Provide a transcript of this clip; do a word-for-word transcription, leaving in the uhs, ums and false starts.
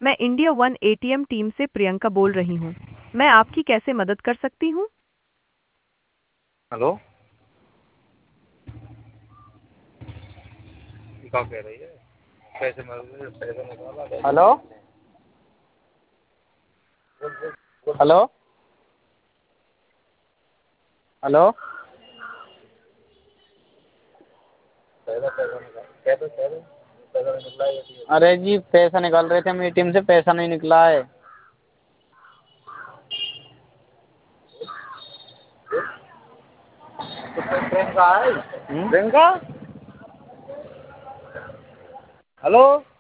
मैं India one ATM team से प्रियंका बोल रही हूँ। मैं आपकी कैसे मदद कर सकती हूँ? हेलो, क्या कह रही है? पैसे पैसे निकाला? हेलो हेलो हेलो अरे जी पैसा निकाल रहे थे हम एटीएम से, पैसा नहीं निकला है। प्रियंका है? प्रियंका हेलो।